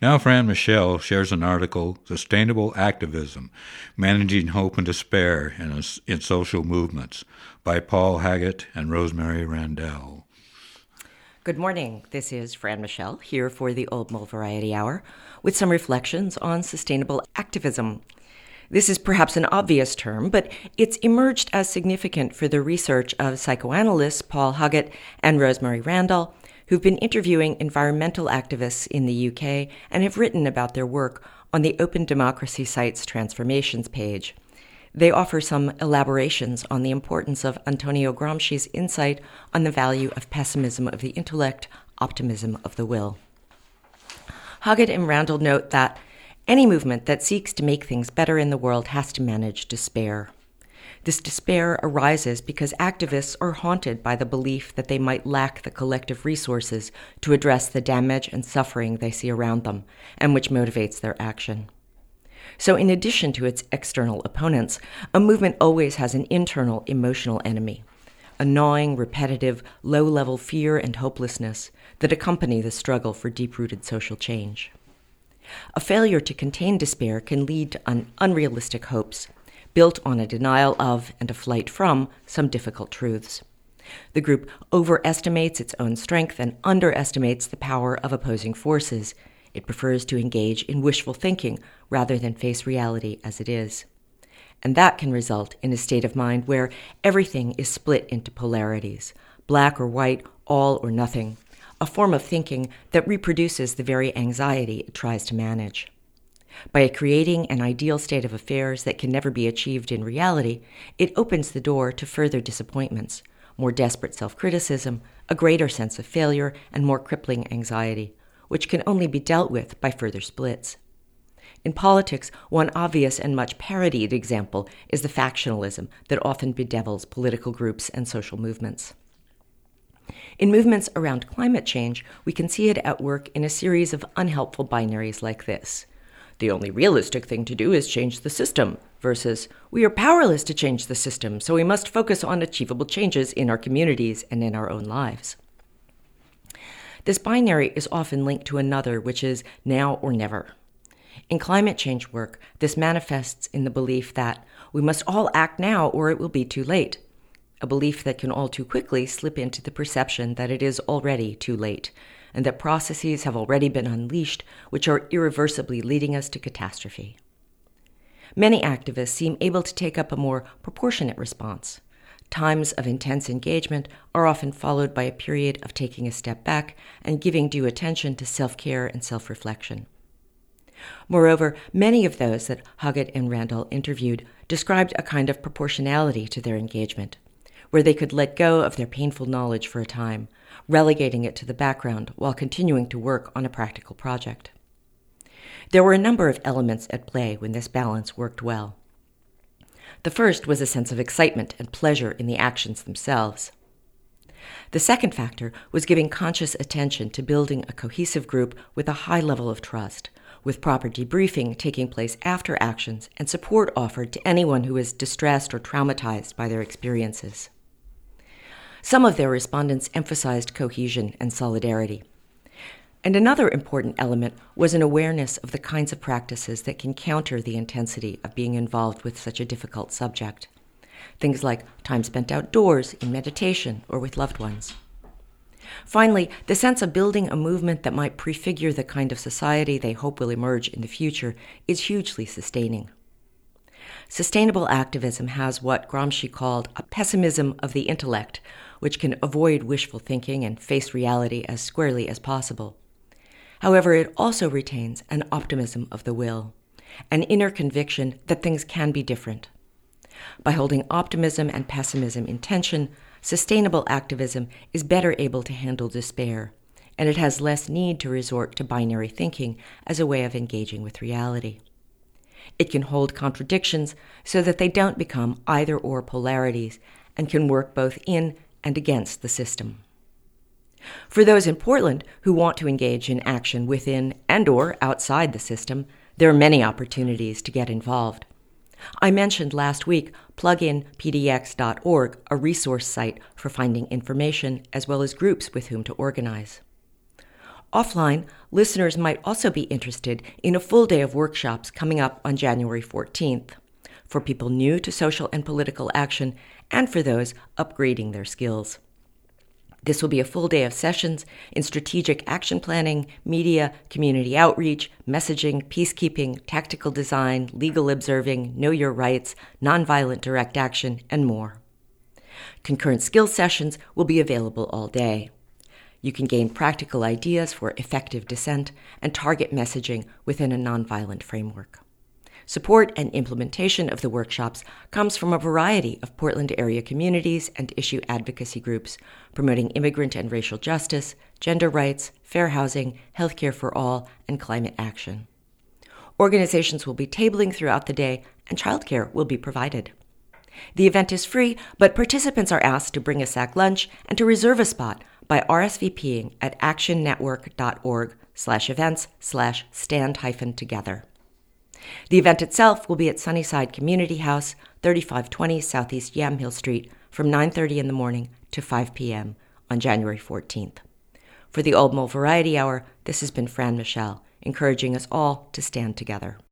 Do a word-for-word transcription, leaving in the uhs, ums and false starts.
Now Fran Michelle shares an article, Sustainable Activism, Managing Hope and Despair in, a, in Social Movements, by Paul Haggett and Rosemary Randall. Good morning. This is Fran Michelle here for the Old Mull Variety Hour with some reflections on sustainable activism. This is perhaps an obvious term, but it's emerged as significant for the research of psychoanalysts Paul Haggett and Rosemary Randall, who've been interviewing environmental activists in the U K and have written about their work on the Open Democracy Site's Transformations page. They offer some elaborations on the importance of Antonio Gramsci's insight on the value of pessimism of the intellect, optimism of the will. Haggett and Randall note that any movement that seeks to make things better in the world has to manage despair. This despair arises because activists are haunted by the belief that they might lack the collective resources to address the damage and suffering they see around them, and which motivates their action. So in addition to its external opponents, a movement always has an internal emotional enemy, a gnawing, repetitive, low-level fear and hopelessness that accompany the struggle for deep-rooted social change. A failure to contain despair can lead to un- unrealistic hopes, built on a denial of and a flight from some difficult truths. The group overestimates its own strength and underestimates the power of opposing forces. It prefers to engage in wishful thinking rather than face reality as it is. And that can result in a state of mind where everything is split into polarities, black or white, all or nothing, a form of thinking that reproduces the very anxiety it tries to manage. By creating an ideal state of affairs that can never be achieved in reality, it opens the door to further disappointments, more desperate self-criticism, a greater sense of failure, and more crippling anxiety, which can only be dealt with by further splits. In politics, one obvious and much parodied example is the factionalism that often bedevils political groups and social movements. In movements around climate change, we can see it at work in a series of unhelpful binaries like this. The only realistic thing to do is change the system, versus we are powerless to change the system, so we must focus on achievable changes in our communities and in our own lives. This binary is often linked to another, which is now or never. In climate change work, this manifests in the belief that we must all act now or it will be too late, a belief that can all too quickly slip into the perception that it is already too late, and that processes have already been unleashed, which are irreversibly leading us to catastrophe. Many activists seem able to take up a more proportionate response. Times of intense engagement are often followed by a period of taking a step back and giving due attention to self-care and self-reflection. Moreover, many of those that Haggett and Randall interviewed described a kind of proportionality to their engagement, where they could let go of their painful knowledge for a time, relegating it to the background while continuing to work on a practical project. There were a number of elements at play when this balance worked well. The first was a sense of excitement and pleasure in the actions themselves. The second factor was giving conscious attention to building a cohesive group with a high level of trust, with proper debriefing taking place after actions and support offered to anyone who is distressed or traumatized by their experiences. Some of their respondents emphasized cohesion and solidarity. And another important element was an awareness of the kinds of practices that can counter the intensity of being involved with such a difficult subject. Things like time spent outdoors, in meditation, or with loved ones. Finally, the sense of building a movement that might prefigure the kind of society they hope will emerge in the future is hugely sustaining. Sustainable activism has what Gramsci called a pessimism of the intellect, which can avoid wishful thinking and face reality as squarely as possible. However, it also retains an optimism of the will, an inner conviction that things can be different. By holding optimism and pessimism in tension, sustainable activism is better able to handle despair, and it has less need to resort to binary thinking as a way of engaging with reality. It can hold contradictions so that they don't become either-or polarities and can work both in and against the system. For those in Portland who want to engage in action within and or outside the system, there are many opportunities to get involved. I mentioned last week plug in P D X dot org, a resource site for finding information as well as groups with whom to organize. Offline, listeners might also be interested in a full day of workshops coming up on January fourteenth for people new to social and political action and for those upgrading their skills. This will be a full day of sessions in strategic action planning, media, community outreach, messaging, peacekeeping, tactical design, legal observing, know your rights, nonviolent direct action, and more. Concurrent skills sessions will be available all day. You can gain practical ideas for effective dissent and target messaging within a nonviolent framework. Support and implementation of the workshops comes from a variety of Portland area communities and issue advocacy groups promoting immigrant and racial justice, gender rights, fair housing, healthcare for all, and climate action. Organizations will be tabling throughout the day, and childcare will be provided. The event is free, but participants are asked to bring a sack lunch and to reserve a spot by RSVPing at actionnetwork.org slash events slash stand hyphen together. The event itself will be at Sunnyside Community House, thirty-five twenty Southeast Yamhill Street, from nine thirty in the morning to five p.m. on January fourteenth. For the Old Mole Variety Hour, this has been Fran Michelle, encouraging us all to stand together.